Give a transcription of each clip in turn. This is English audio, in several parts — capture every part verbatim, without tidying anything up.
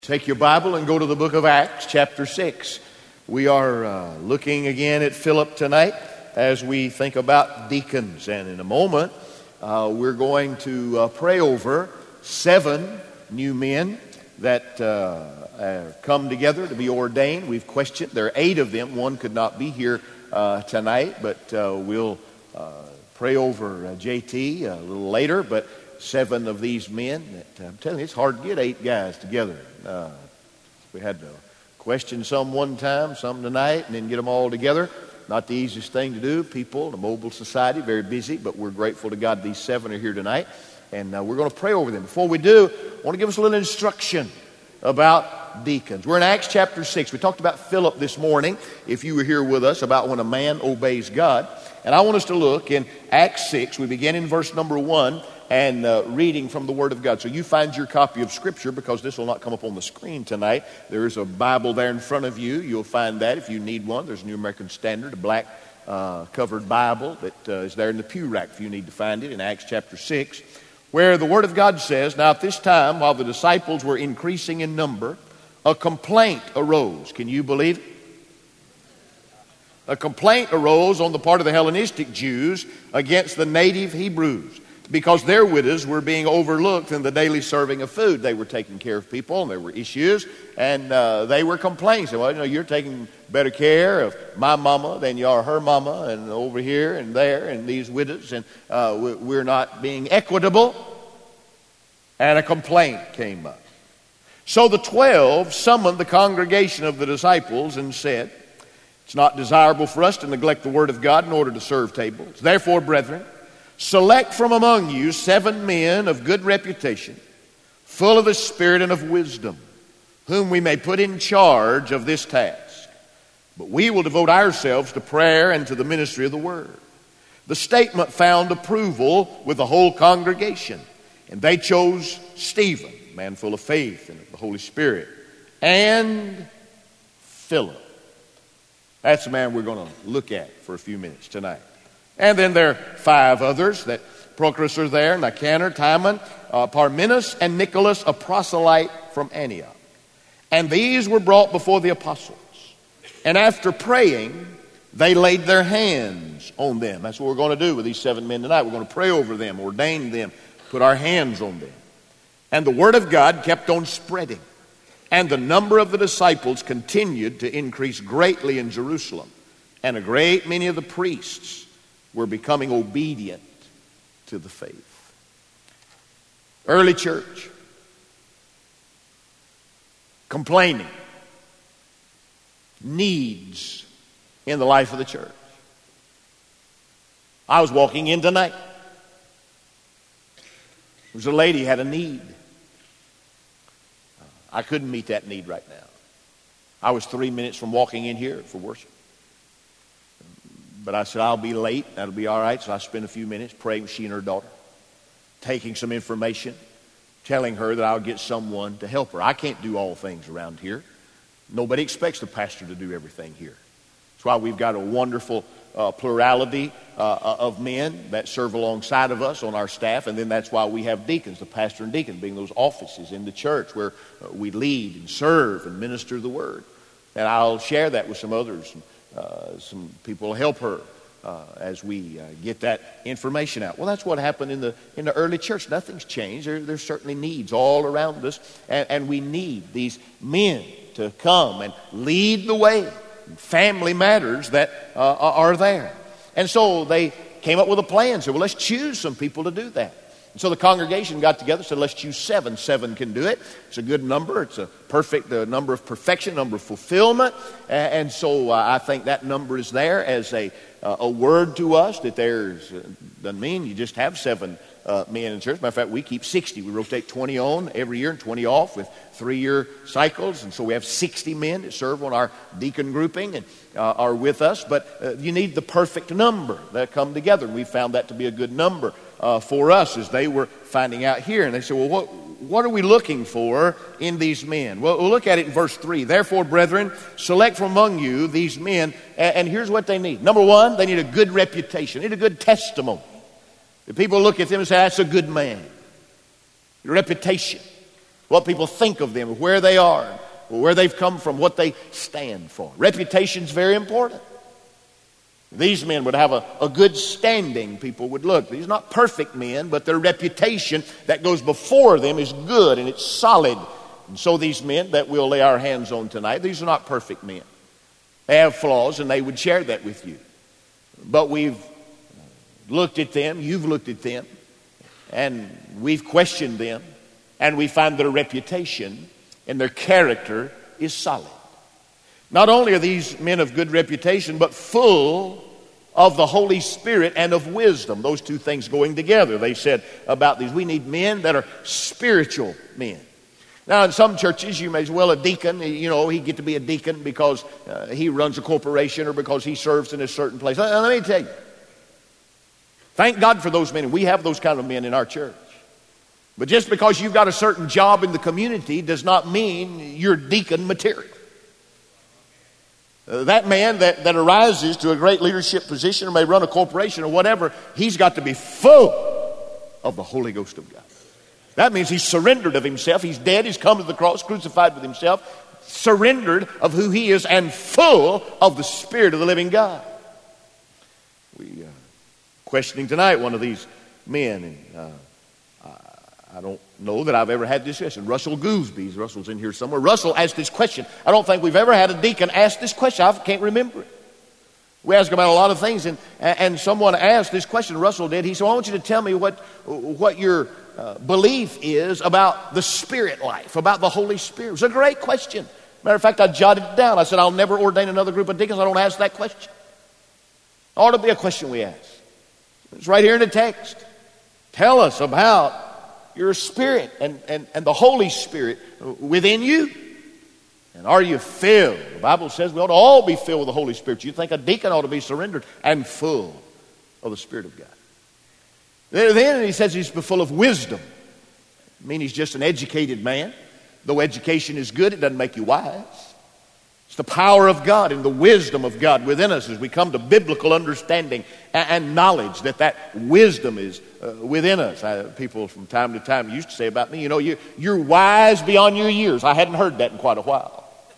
Take your Bible and go to the book of Acts, chapter six. We are uh, looking again at Philip tonight as we think about deacons. And in a moment, uh, we're going to uh, pray over seven new men that uh, uh, come together to be ordained. We've questioned. There are eight of them. One could not be here uh, tonight, but uh, we'll uh, pray over uh, J T a little later. But seven of these men, that, I'm telling you, it's hard to get eight guys together. Uh, we had to question some one time, some tonight, and then get them all together. Not the easiest thing to do. People, the mobile society, very busy, but we're grateful to God these seven are here tonight. And uh, we're going to pray over them. Before we do, I want to give us a little instruction about deacons. We're in Acts chapter six. We talked about Philip this morning, if you were here with us, about when a man obeys God. And I want us to look in Acts six. We begin in verse number one. And uh, reading from the Word of God. So you find your copy of Scripture, because this will not come up on the screen tonight. There is a Bible there in front of you. You'll find that if you need one. There's a New American Standard, a black uh, covered Bible that uh, is there in the pew rack if you need to find it, in Acts chapter six, where the Word of God says, "Now at this time, while the disciples were increasing in number, a complaint arose." Can you believe it? A complaint arose on the part of the Hellenistic Jews against the native Hebrews, because their widows were being overlooked in the daily serving of food. They were taking care of people, and there were issues, and uh, they were complaining. So, well, you know, you're taking better care of my mama than you are her mama, and over here and there, and these widows, and uh, we're not being equitable. And a complaint came up. So the twelve summoned the congregation of the disciples and said, "It's not desirable for us to neglect the word of God in order to serve tables. Therefore, brethren, select from among you seven men of good reputation, full of the Spirit and of wisdom, whom we may put in charge of this task. But we will devote ourselves to prayer and to the ministry of the word." The statement found approval with the whole congregation, and they chose Stephen, a man full of faith and of the Holy Spirit, and Philip. That's the man we're going to look at for a few minutes tonight. And then there are five others that Prochorus are there, Nicanor, Timon, uh, Parmenas, and Nicholas, a proselyte from Antioch. And these were brought before the apostles. And after praying, they laid their hands on them. That's what we're going to do with these seven men tonight. We're going to pray over them, ordain them, put our hands on them. And the word of God kept on spreading. And the number of the disciples continued to increase greatly in Jerusalem. And a great many of the priests were becoming obedient to the faith. Early church, complaining, needs in the life of the church. I was walking in tonight. There was a lady who had a need. I couldn't meet that need right now. I was three minutes from walking in here for worship. But I said, I'll be late. That'll be all right. So I spent a few minutes praying with she and her daughter, taking some information, telling her that I'll get someone to help her. I can't do all things around here. Nobody expects the pastor to do everything here. That's why we've got a wonderful uh, plurality uh, of men that serve alongside of us on our staff. And then that's why we have deacons, the pastor and deacon, being those offices in the church where uh, we lead and serve and minister the word. And I'll share that with some others. Uh, some people will help her uh, as we uh, get that information out. Well, that's what happened in the in the early church. Nothing's changed. There, there's certainly needs all around us, and, and we need these men to come and lead the way in family matters that uh, are there. And so they came up with a plan. Said, well, let's choose some people to do that. And so the congregation got together and said, let's choose seven. Seven can do it. It's a good number. It's a perfect uh, number of perfection, number of fulfillment. And, and so uh, I think that number is there as a uh, a word to us that there's, uh, doesn't mean you just have seven uh, men in church. Matter of fact, we keep sixty. We rotate twenty on every year and twenty off with three-year cycles. And so we have sixty men that serve on our deacon grouping and uh, are with us. But uh, you need the perfect number that come together. And we found that to be a good number Uh, for us as they were finding out here. And they said, well, what, what are we looking for in these men? Well, we'll look at it in verse three. Therefore, brethren, select from among you these men. And, and here's what they need. Number one, they need a good reputation. They need a good testimony. The people look at them and say, that's a good man. Reputation. what people think of them, where they are, where they've come from, what they stand for. Reputation's very important. These men would have a, a good standing. People would look. These are not perfect men, but their reputation that goes before them is good and it's solid. And so these men that we'll lay our hands on tonight, these are not perfect men. They have flaws, and they would share that with you. But we've looked at them, you've looked at them, and we've questioned them, and we find their reputation and their character is solid. Not only are these men of good reputation, but full of the Holy Spirit and of wisdom. Those two things going together. They said about these, we need men that are spiritual men. Now, in some churches, you may as well a deacon, you know, he get to be a deacon because uh, he runs a corporation or because he serves in a certain place. Uh, let me tell you, thank God for those men. We have those kind of men in our church. But just because you've got a certain job in the community does not mean you're deacon material. Uh, that man that, that arises to a great leadership position or may run a corporation or whatever, he's got to be full of the Holy Ghost of God. That means he's surrendered of himself. He's dead. He's come to the cross, crucified with himself, surrendered of who he is, and full of the Spirit of the living God. We uh, questioning tonight one of these men, and uh, I, I don't know that I've ever had this question. Russell Gooseby, Russell's in here somewhere. Russell asked this question. I don't think we've ever had a deacon ask this question. I can't remember it. We ask about a lot of things, and and someone asked this question. Russell did. He said, well, "I want you to tell me what what your uh, belief is about the Spirit life, about the Holy Spirit." It was a great question. Matter of fact, I jotted it down. I said, "I'll never ordain another group of deacons. I don't ask that question." It ought to be a question we ask. It's right here in the text. Tell us about your spirit and and and the Holy Spirit within you. And are you filled? The Bible says we ought to all be filled with the Holy Spirit. You think a deacon ought to be surrendered and full of the Spirit of God. Then he says he's full of wisdom. I mean, he's just an educated man. Though education is good, it doesn't make you wise. It's the power of God and the wisdom of God within us as we come to biblical understanding and knowledge that that wisdom is uh, within us. I, people from time to time used to say about me, you know, you, you're wise beyond your years. I hadn't heard that in quite a while.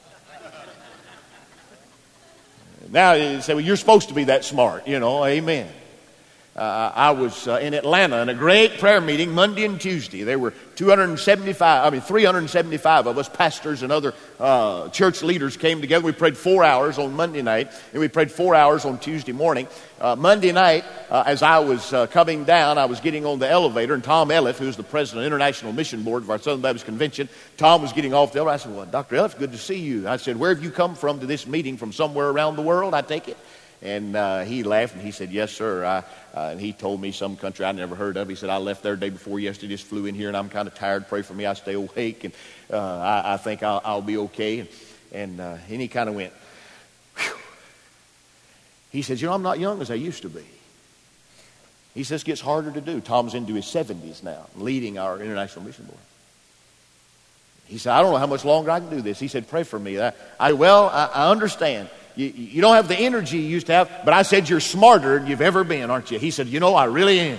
Now you say, well, you're supposed to be that smart, you know, amen. Uh, I was uh, in Atlanta in a great prayer meeting Monday and Tuesday. There were two hundred seventy-five, I mean three hundred seventy-five of us, pastors and other uh, church leaders came together. We prayed four hours on Monday night, and we prayed four hours on Tuesday morning. Uh, Monday night, uh, as I was uh, coming down, I was getting on the elevator, and Tom Elliff, who's the president of the International Mission Board of our Southern Baptist Convention, Tom was getting off the elevator. I said, well, Doctor Elliff, good to see you. I said, where have you come from to this meeting? From somewhere around the world, I take it? And uh, he laughed and he said, yes, sir. I, uh, and he told me some country I never heard of. He said, I left there the day before yesterday, just flew in here, and I'm kind of tired. Pray for me. I stay awake, and uh, I, I think I'll, I'll be okay. And, and, uh, and he kind of went, whew. He says, you know, I'm not young as I used to be. He says, it gets harder to do. Tom's into his seventies now, leading our International Mission Board. He said, I don't know how much longer I can do this. He said, pray for me. I, I well, I, I understand. You, you don't have the energy you used to have, but I said you're smarter than you've ever been, aren't you? He said, you know, I really am.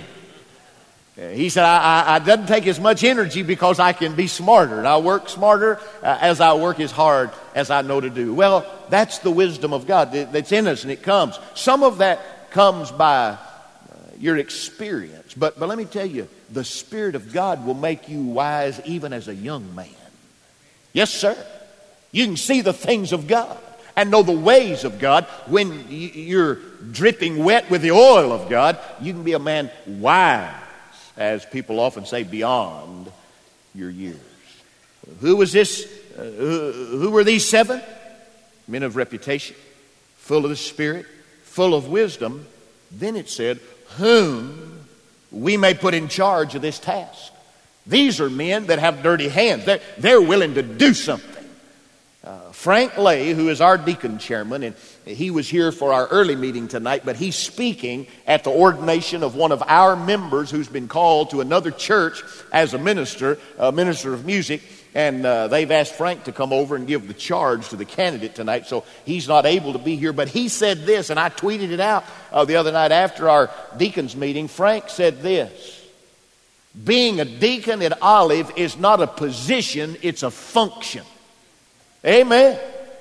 He said, I, I, I doesn't take as much energy because I can be smarter. And I work smarter uh, as I work as hard as I know to do. Well, that's the wisdom of God that's in us, and it comes. Some of that comes by uh, your experience. But, but let me tell you, the Spirit of God will make you wise even as a young man. Yes, sir. You can see the things of God and know the ways of God. When you're dripping wet with the oil of God, you can be a man wise, as people often say, beyond your years. Who was this? Uh, who, who were these seven? Men of reputation, full of the Spirit, full of wisdom. Then it said, whom we may put in charge of this task. These are men that have dirty hands. They're, they're willing to do something. Uh, Frank Lay, who is our deacon chairman, and he was here for our early meeting tonight, but he's speaking at the ordination of one of our members who's been called to another church as a minister, a minister of music, and uh, they've asked Frank to come over and give the charge to the candidate tonight, so he's not able to be here. But he said this, and I tweeted it out uh, the other night after our deacons meeting. Frank said this, Being a deacon at Olive is not a position, it's a function. Amen.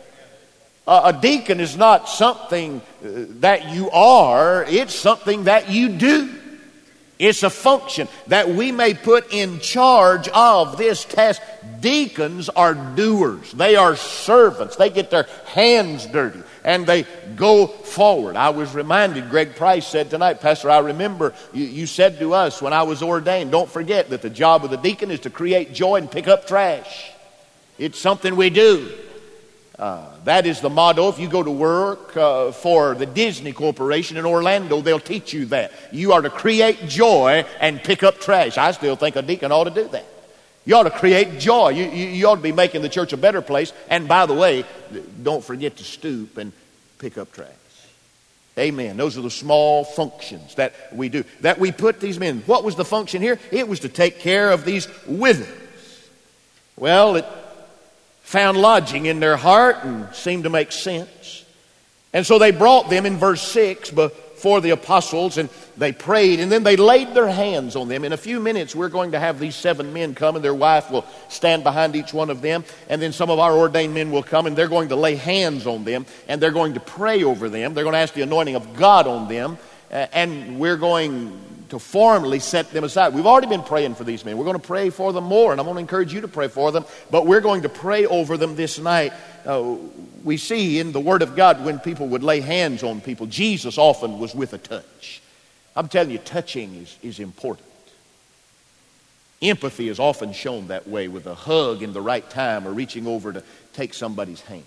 A deacon is not something that you are, it's something that you do. It's a function that we may put in charge of this task. Deacons are doers. They are servants. They get their hands dirty and they go forward. I was reminded, Greg Price said tonight, Pastor, I remember you, you said to us when I was ordained, don't forget that the job of the deacon is to create joy and pick up trash. It's something we do. Uh, that is the motto. If you go to work uh, for the Disney Corporation in Orlando, they'll teach you that. You are to create joy and pick up trash. I still think a deacon ought to do that. You ought to create joy. You, you, you ought to be making the church a better place. And by the way, don't forget to stoop and pick up trash. Amen. Those are the small functions that we do, that we put these men. What was the function here? It was to take care of these widows. Well, it found lodging in their heart and seemed to make sense. And so they brought them in verse six before the apostles, and they prayed, and then they laid their hands on them. In a few minutes, we're going to have these seven men come, and their wife will stand behind each one of them, and then some of our ordained men will come, and they're going to lay hands on them, and they're going to pray over them. They're going to ask the anointing of God on them, and we're going to formally set them aside. We've already been praying for these men. We're going to pray for them more, and I'm going to encourage you to pray for them, but we're going to pray over them this night. Uh, we see in the Word of God when people would lay hands on people, Jesus often was with a touch. I'm telling you, touching is, is important. Empathy is often shown that way with a hug in the right time or reaching over to take somebody's hand.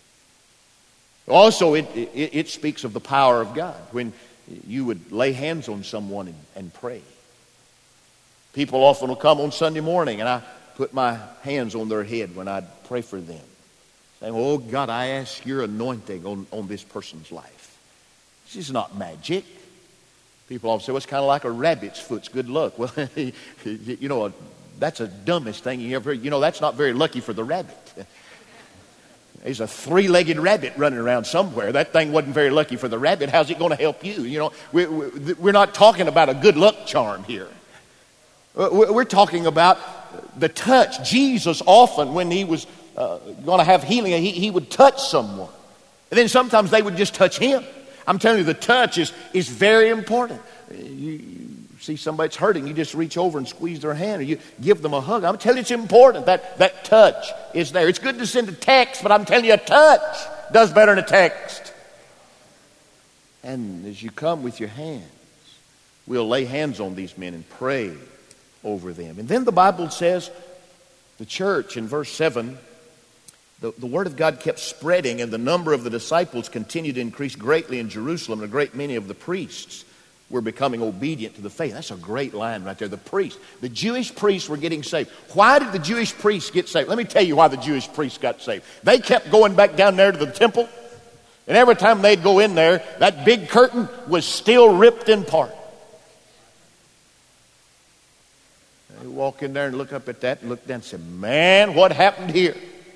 Also, it, it, it speaks of the power of God when you would lay hands on someone and, and pray. People often will come on Sunday morning and I put my hands on their head when I pray for them. Saying, oh God, I ask your anointing on, on this person's life. This is not magic. People often say, well, it's kind of like a rabbit's foot's good luck. Well, you know, that's the dumbest thing you ever heard. You know, that's not very lucky for the rabbit. There's a three-legged rabbit running around somewhere. That thing wasn't very lucky for the rabbit. How's it going to help you? You know, we, we, we're not talking about a good luck charm here. We're talking about the touch. Jesus often, when he was uh, going to have healing, he, he would touch someone. And then sometimes they would just touch him. I'm telling you, the touch is, is very important. You, you see somebody that's hurting, you just reach over and squeeze their hand, or you give them a hug. I'm telling you, it's important. That, that touch is there. It's good to send a text, but I'm telling you, a touch does better than a text. And as you come with your hands, we'll lay hands on these men and pray over them. And then the Bible says, the church in verse seven, the, the word of God kept spreading, and the number of the disciples continued to increase greatly in Jerusalem, and a great many of the priests were becoming obedient to the faith. That's a great line right there. The priests, the Jewish priests were getting saved. Why did the Jewish priests get saved? Let me tell you why the Jewish priests got saved. They kept going back down there to the temple, and every time they'd go in there, that big curtain was still ripped in part. They walk in there and look up at that and look down and say, man, what happened here?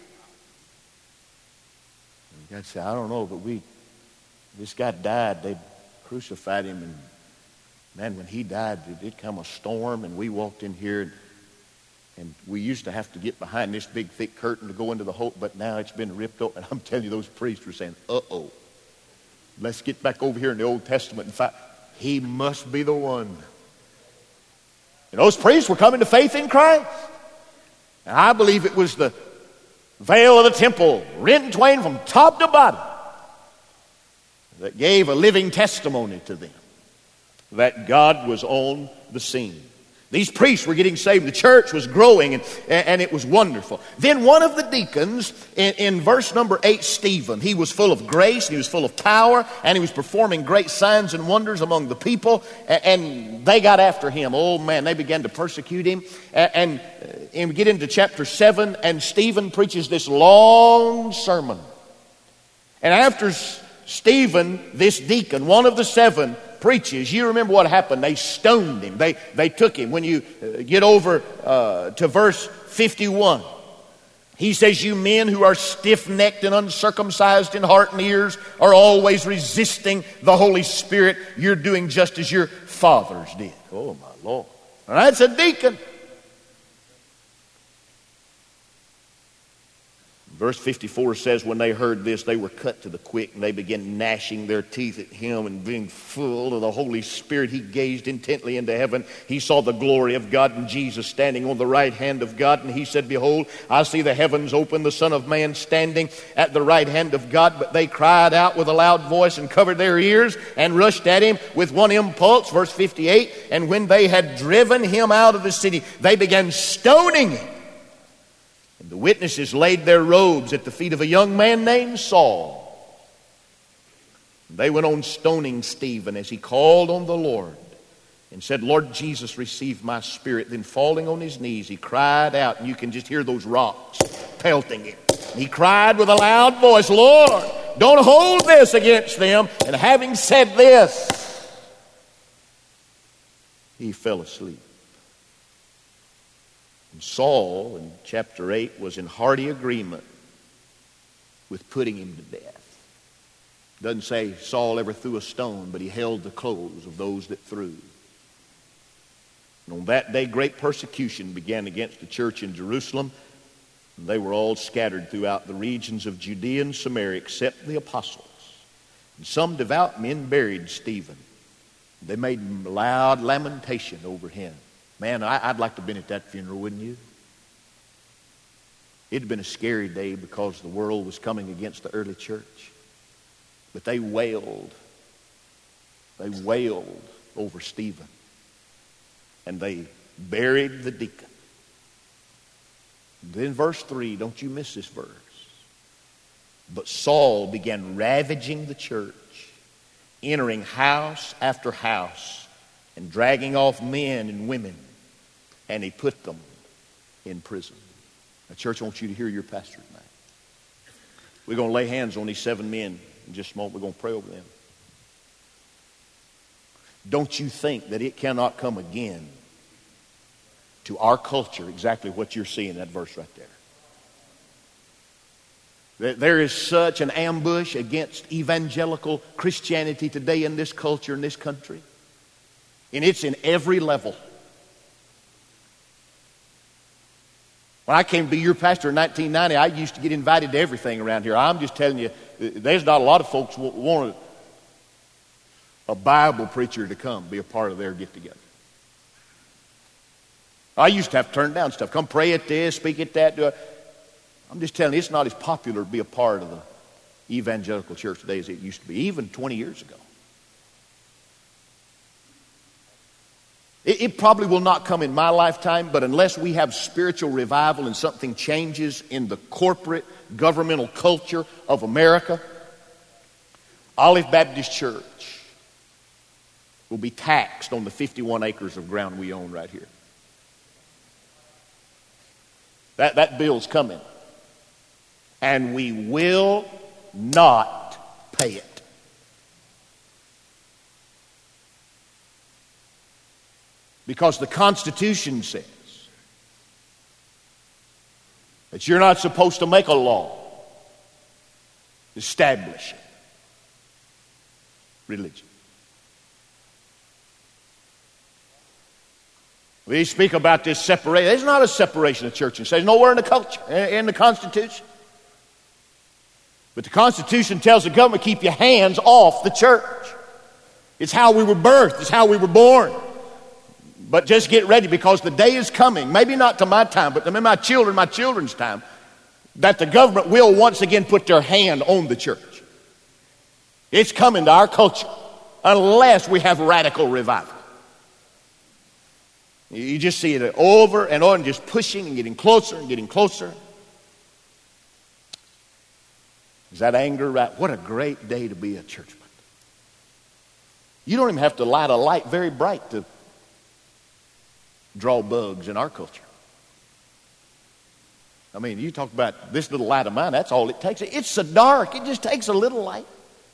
And God said, I don't know, but we, this guy died. They crucified him, and man, when he died, it did come a storm, and we walked in here, and, and we used to have to get behind this big, thick curtain to go into the hole, but now it's been ripped open. And I'm telling you, those priests were saying, uh-oh, let's get back over here in the Old Testament and find, he must be the one. And those priests were coming to faith in Christ. And I believe it was the veil of the temple, rent in twain from top to bottom, that gave a living testimony to them that God was on the scene. These priests were getting saved. The church was growing, and, and it was wonderful. Then one of the deacons, in, in verse number eight, Stephen, he was full of grace, and he was full of power, and he was performing great signs and wonders among the people, and, and they got after him. Oh man, they began to persecute him. And, and, and we get into chapter seven, and Stephen preaches this long sermon. And after Stephen, this deacon, one of the seven, preaches, you remember what happened. They stoned him. They, they took him. When you uh, get over uh, to verse fifty-one, he says, you men who are stiff-necked and uncircumcised in heart and ears are always resisting the Holy Spirit. You're doing just as your fathers did. Oh, my Lord. That's a deacon. Verse fifty-four says, when they heard this, they were cut to the quick, and they began gnashing their teeth at him, and being full of the Holy Spirit, he gazed intently into heaven. He saw the glory of God and Jesus standing on the right hand of God, and he said, behold, I see the heavens open, the Son of Man standing at the right hand of God. But they cried out with a loud voice and covered their ears and rushed at him with one impulse. Verse fifty-eight, and when they had driven him out of the city, they began stoning him. And the witnesses laid their robes at the feet of a young man named Saul. They went on stoning Stephen as he called on the Lord and said, Lord Jesus, receive my spirit. Then falling on his knees, he cried out, and you can just hear those rocks pelting him. And he cried with a loud voice, Lord, don't hold this against them. And having said this, he fell asleep. And Saul, in chapter eight, was in hearty agreement with putting him to death. Doesn't say Saul ever threw a stone, but he held the clothes of those that threw. And on that day, great persecution began against the church in Jerusalem. And they were all scattered throughout the regions of Judea and Samaria, except the apostles. And some devout men buried Stephen. They made loud lamentation over him. Man, I, I'd like to have been at that funeral, wouldn't you? It had been a scary day because the world was coming against the early church. But they wailed. They wailed over Stephen. And they buried the deacon. Then verse three, don't you miss this verse. But Saul began ravaging the church, entering house after house, and dragging off men and women, and he put them in prison. Now, church, I want you to hear your pastor tonight. We're going to lay hands on these seven men in just a moment. We're going to pray over them. Don't you think that it cannot come again to our culture exactly what you're seeing in that verse right there? There is such an ambush against evangelical Christianity today in this culture, in this country. And it's in every level. When I came to be your pastor in nineteen ninety, I used to get invited to everything around here. I'm just telling you, there's not a lot of folks who want a Bible preacher to come be a part of their get-together. I used to have to turn down stuff. Come pray at this, speak at that. Do a, I'm just telling you, it's not as popular to be a part of the evangelical church today as it used to be, even twenty years ago. It, it probably will not come in my lifetime, but unless we have spiritual revival and something changes in the corporate governmental culture of America, Olive Baptist Church will be taxed on the fifty-one acres of ground we own right here. That, that bill's coming. And we will not pay it. Because the Constitution says that you're not supposed to make a law establishing religion. We speak about this separation. There's not a separation of church and state. There's nowhere in the culture, in the Constitution. But the Constitution tells the government, keep your hands off the church. It's how we were birthed. It's how we were born. But just get ready, because the day is coming, maybe not to my time, but to my children, my children's time, that the government will once again put their hand on the church. It's coming to our culture unless we have radical revival. You just see it over and over and just pushing and getting closer and getting closer. Is that anger right? What a great day to be a churchman. You don't even have to light a light very bright to draw bugs in our culture. I mean, you talk about this little light of mine, that's all it takes. It's so dark, it just takes a little light.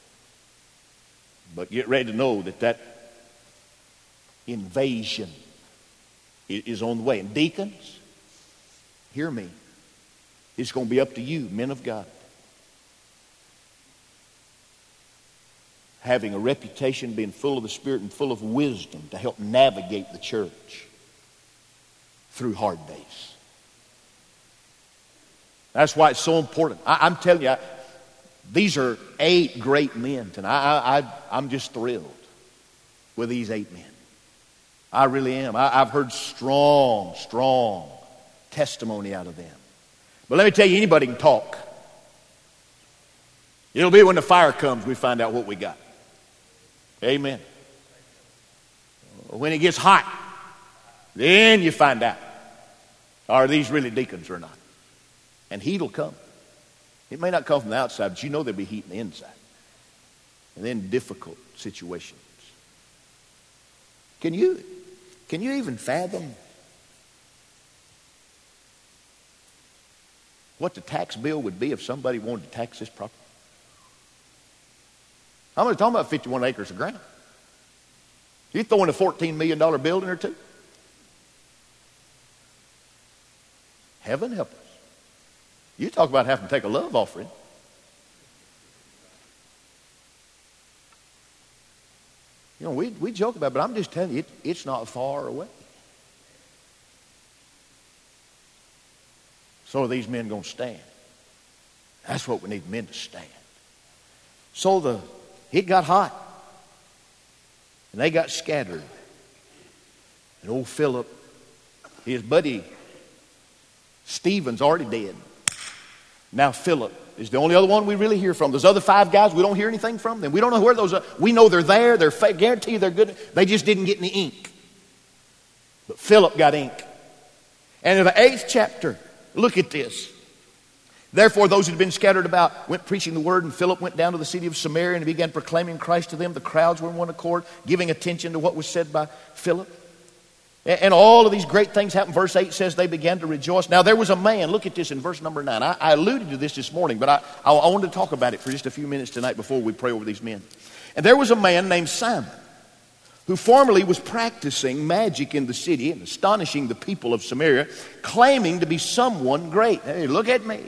But get ready to know that that invasion is on the way. And deacons, hear me. It's going to be up to you, men of God. Having a reputation, being full of the Spirit and full of wisdom to help navigate the church through hard days. That's why it's so important. I, I'm telling you, I, these are eight great men tonight. I, I, I'm just thrilled with these eight men. I really am. I, I've heard strong, strong testimony out of them. But let me tell you, anybody can talk. It'll be when the fire comes we find out what we got. Amen. When it gets hot, then you find out, are these really deacons or not? And heat will come. It may not come from the outside, but you know there'll be heat in the inside. And then difficult situations. Can you, can you even fathom what the tax bill would be if somebody wanted to tax this property? I'm only talking about fifty-one acres of ground. You throw in a fourteen million dollars building or two? Heaven help us. You talk about having to take a love offering. You know, we, we joke about it, but I'm just telling you, it, it's not far away. So are these men going to stand? That's what we need, men to stand. So the it got hot. And they got scattered. And old Philip, his buddy Stephen's already dead. Now Philip is the only other one we really hear from. Those other five guys, we don't hear anything from them. We don't know where those are. We know they're there. They're fa- guaranteed they're good. They just didn't get any ink. But Philip got ink. And in the eighth chapter, look at this. Therefore, those who had been scattered about went preaching the word, and Philip went down to the city of Samaria and began proclaiming Christ to them. The crowds were in one accord, giving attention to what was said by Philip. And all of these great things happened. Verse eight says they began to rejoice. Now there was a man, look at this in verse number nine. I, I alluded to this this morning, but I, I, I wanted to talk about it for just a few minutes tonight before we pray over these men. And there was a man named Simon, who formerly was practicing magic in the city and astonishing the people of Samaria, claiming to be someone great. Hey, look at me.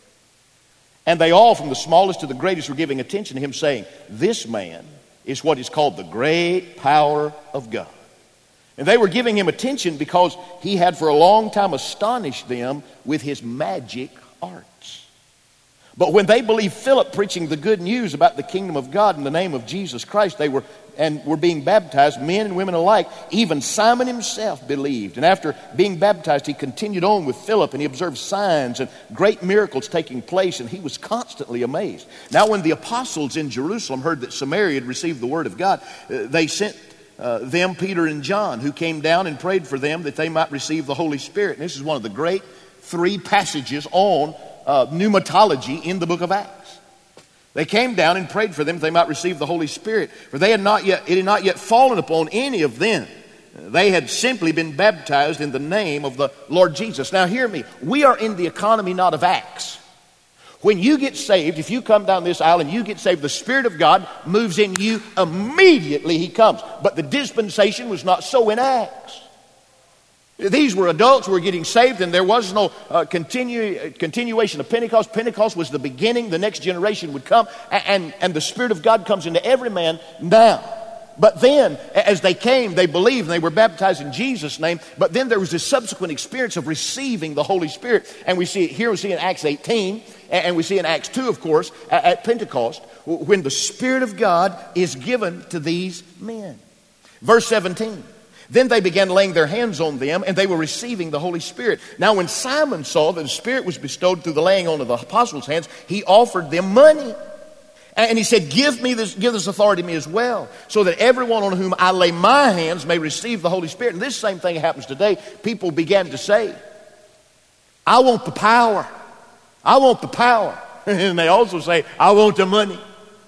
And they all, from the smallest to the greatest, were giving attention to him, saying, this man is what is called the great power of God. And they were giving him attention because he had for a long time astonished them with his magic arts. But when they believed Philip preaching the good news about the kingdom of God in the name of Jesus Christ, they were and were being baptized, men and women alike. Even Simon himself believed. And after being baptized, he continued on with Philip, and he observed signs and great miracles taking place, and he was constantly amazed. Now when the apostles in Jerusalem heard that Samaria had received the word of God, they sent uh, them Peter and John, who came down and prayed for them that they might receive the Holy Spirit. And this is one of the great three passages on uh, pneumatology in the book of Acts. They came down and prayed for them that they might receive the Holy Spirit. For they had not yet, it had not yet fallen upon any of them. They had simply been baptized in the name of the Lord Jesus. Now hear me. We are in the economy not of Acts. When you get saved, if you come down this aisle and you get saved, the Spirit of God moves in you immediately. He comes. But the dispensation was not so in Acts. These were adults who were getting saved, and there was no uh, continue, continuation of Pentecost. Pentecost was the beginning. The next generation would come, and, and, and the Spirit of God comes into every man now. But then, as they came, they believed, and they were baptized in Jesus' name. But then there was this subsequent experience of receiving the Holy Spirit. And we see it here, we see in Acts eighteen, and we see in Acts two, of course, at Pentecost, when the Spirit of God is given to these men. Verse seventeen. Then they began laying their hands on them, and they were receiving the Holy Spirit. Now when Simon saw that the Spirit was bestowed through the laying on of the apostles' hands, he offered them money. And he said, give me this, give this authority to me as well, so that everyone on whom I lay my hands may receive the Holy Spirit. And this same thing happens today. People began to say, I want the power. I want the power. And they also say, I want the money.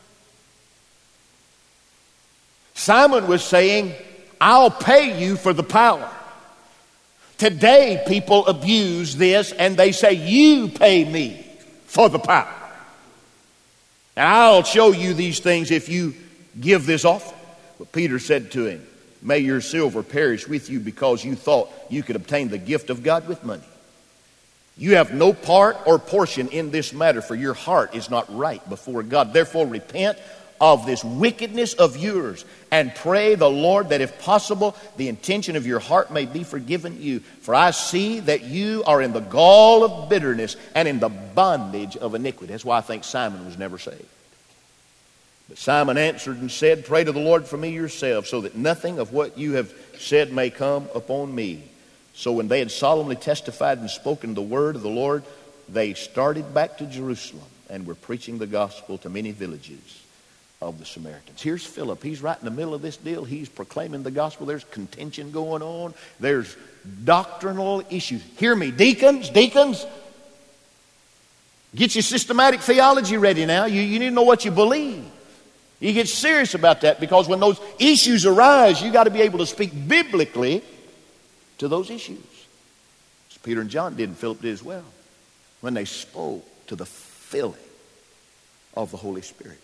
Simon was saying, I'll pay you for the power. Today, people abuse this and they say, you pay me for the power. And I'll show you these things if you give this offering. But Peter said to him, may your silver perish with you because you thought you could obtain the gift of God with money. You have no part or portion in this matter, for your heart is not right before God. Therefore repent, of this wickedness of yours, and pray the Lord that if possible the intention of your heart may be forgiven you. For I see that you are in the gall of bitterness and in the bondage of iniquity. That's why I think Simon was never saved. But Simon answered and said, Pray to the Lord for me yourself, so that nothing of what you have said may come upon me. So when they had solemnly testified and spoken the word of the Lord, they started back to Jerusalem and were preaching the gospel to many villages of the Samaritans. Here's Philip. He's right in the middle of this deal. He's proclaiming the gospel. There's contention going on. There's doctrinal issues. Hear me, deacons, deacons. Get your systematic theology ready now. You, you need to know what you believe. You get serious about that, because when those issues arise, you got to be able to speak biblically to those issues. As Peter and John did, and Philip did as well, when they spoke to the filling of the Holy Spirit.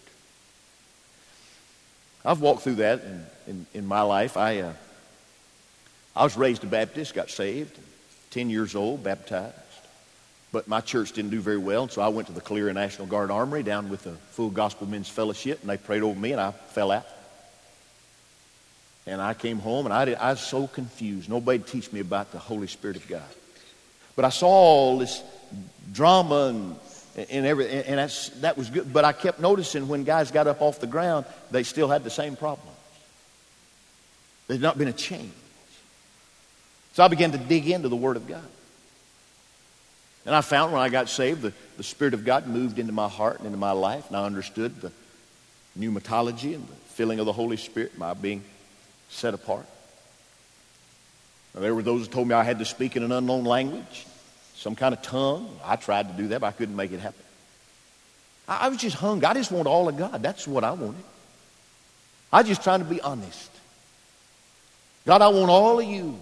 I've walked through that in, in, in my life. I, uh, I was raised a Baptist, got saved, ten years old, baptized. But my church didn't do very well, and so I went to the Calera National Guard Armory down with the Full Gospel Men's Fellowship, and they prayed over me, and I fell out. And I came home, and I, did, I was so confused. Nobody teach me about the Holy Spirit of God. But I saw all this drama and and every and that's that was good. But I kept noticing when guys got up off the ground, they still had the same problems. There's not been a change. So I began to dig into the Word of God. And I found when I got saved, the, the Spirit of God moved into my heart and into my life, and I understood the pneumatology and the filling of the Holy Spirit, my being set apart. Now, there were those who told me I had to speak in an unknown language, some kind of tongue. I tried to do that, but I couldn't make it happen. I, I was just hungry. I just want all of God. That's what I wanted. I was just trying to be honest. God, I want all of you.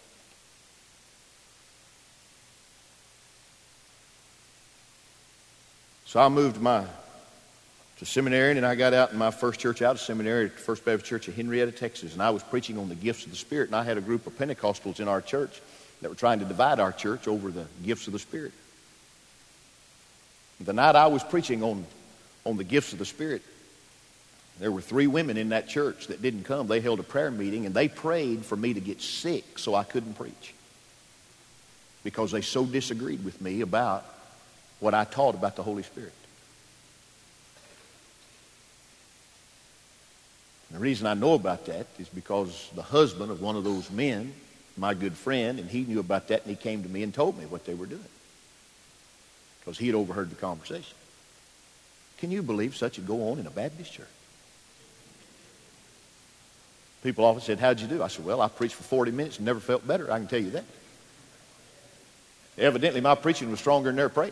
So I moved my to seminary, and I got out in my first church out of seminary at the First Baptist Church of Henrietta, Texas, and I was preaching on the gifts of the Spirit, and I had a group of Pentecostals in our church that were trying to divide our church over the gifts of the Spirit. The night I was preaching on, on the gifts of the Spirit, there were three women in that church that didn't come. They held a prayer meeting, and they prayed for me to get sick so I couldn't preach, because they so disagreed with me about what I taught about the Holy Spirit. And the reason I know about that is because the husband of one of those men, my good friend, and he knew about that, and he came to me and told me what they were doing, because he had overheard the conversation. Can you believe such would go on in a Baptist church? People often said, how'd you do? I said, well, I preached for forty minutes and never felt better. I can tell you that. Evidently, my preaching was stronger than their praying.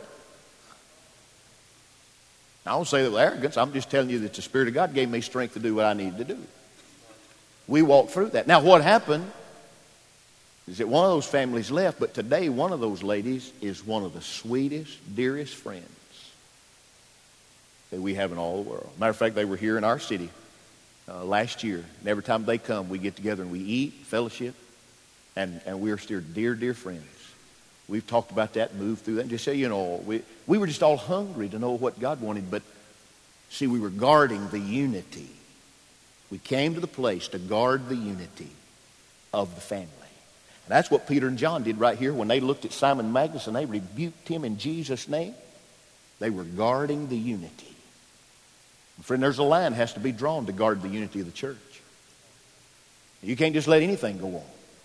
I don't say that with arrogance. I'm just telling you that the Spirit of God gave me strength to do what I needed to do. We walked through that. Now, what happened is that one of those families left, but today one of those ladies is one of the sweetest, dearest friends that we have in all the world. Matter of fact, they were here in our city uh, last year. And every time they come, we get together and we eat, fellowship, and, and we're still dear, dear friends. We've talked about that and moved through that. And just say, you know, we, we were just all hungry to know what God wanted. But, see, we were guarding the unity. We came to the place to guard the unity of the family. And that's what Peter and John did right here when they looked at Simon Magus and they rebuked him in Jesus' name. They were guarding the unity. And friend, there's a line that has to be drawn to guard the unity of the church. You can't just let anything go on.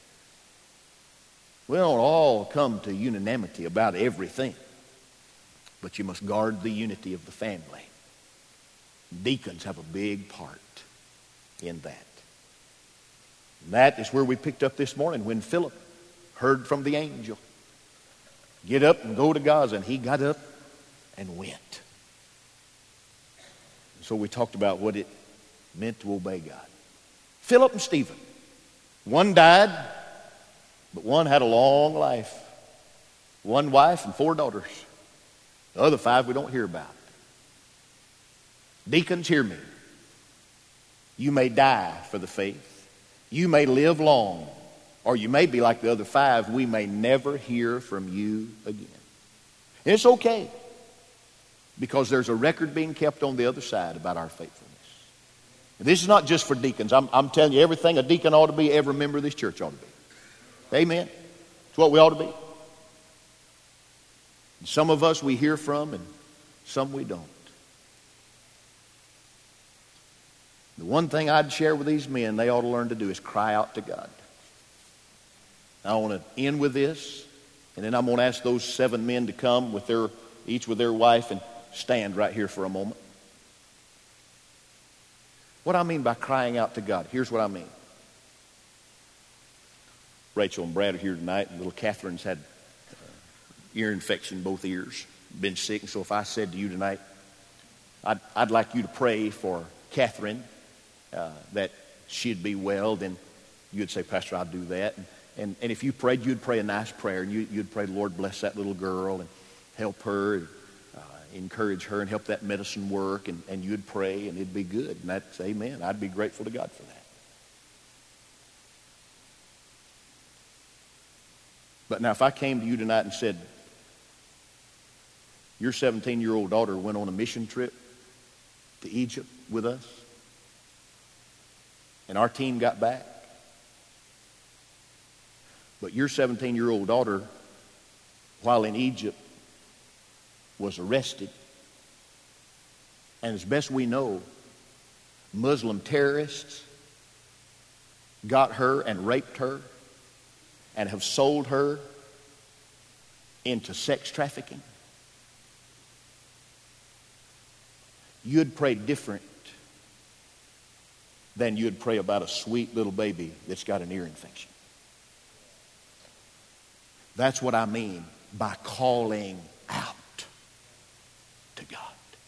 We don't all come to unanimity about everything, but you must guard the unity of the family. Deacons have a big part in that. And that is where we picked up this morning when Philip heard from the angel, get up and go to Gaza, and he got up and went. And so we talked about what it meant to obey God. Philip and Stephen, one died, but one had a long life. One wife and four daughters. The other five we don't hear about. Deacons, hear me. You may die for the faith. You may live long. Or you may be like the other five. We may never hear from you again. And it's okay, because there's a record being kept on the other side about our faithfulness. This is not just for deacons. I'm, I'm telling you, everything a deacon ought to be, every member of this church ought to be. Amen. It's what we ought to be. And some of us we hear from and some we don't. The one thing I'd share with these men they ought to learn to do is cry out to God. I want to end with this, and then I'm going to ask those seven men to come with their, each with their wife, and stand right here for a moment. What I mean by crying out to God, here's what I mean. Rachel and Brad are here tonight, and little Catherine's had uh, ear infection in both ears, been sick. And so if I said to you tonight, I'd, I'd like you to pray for Catherine, uh, that she'd be well, then you'd say, Pastor, I'll do that. And, and, and if you prayed, you'd pray a nice prayer, and you, you'd pray, Lord, bless that little girl and help her, and uh, encourage her and help that medicine work, and, and you'd pray, and it'd be good. And that's amen. I'd be grateful to God for that. But now if I came to you tonight and said, your seventeen-year-old daughter went on a mission trip to Egypt with us, and our team got back, but your seventeen-year-old daughter, while in Egypt, was arrested, and as best we know, Muslim terrorists got her and raped her and have sold her into sex trafficking. You'd pray different than you'd pray about a sweet little baby that's got an ear infection. That's what I mean by calling out to God.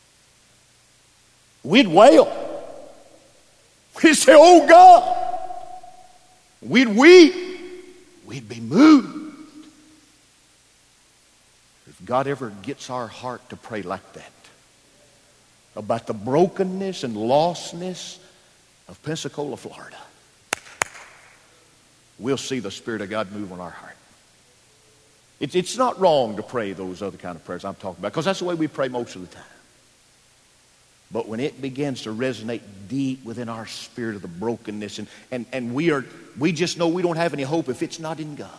We'd wail. We'd say, oh God. We'd weep. We'd be moved. If God ever gets our heart to pray like that, about the brokenness and lostness of Pensacola, Florida, we'll see the Spirit of God move on our heart. It's, it's not wrong to pray those other kind of prayers I'm talking about, because that's the way we pray most of the time. But when it begins to resonate deep within our spirit of the brokenness, and, and, and we are we just know we don't have any hope if it's not in God,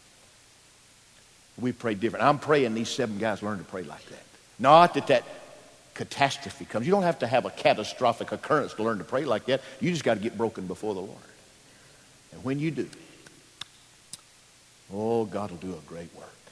we pray different. I'm praying these seven guys learn to pray like that. Not that that catastrophe comes. You don't have to have a catastrophic occurrence to learn to pray like that. You just got to get broken before the Lord. And when you do, oh, God will do a great work.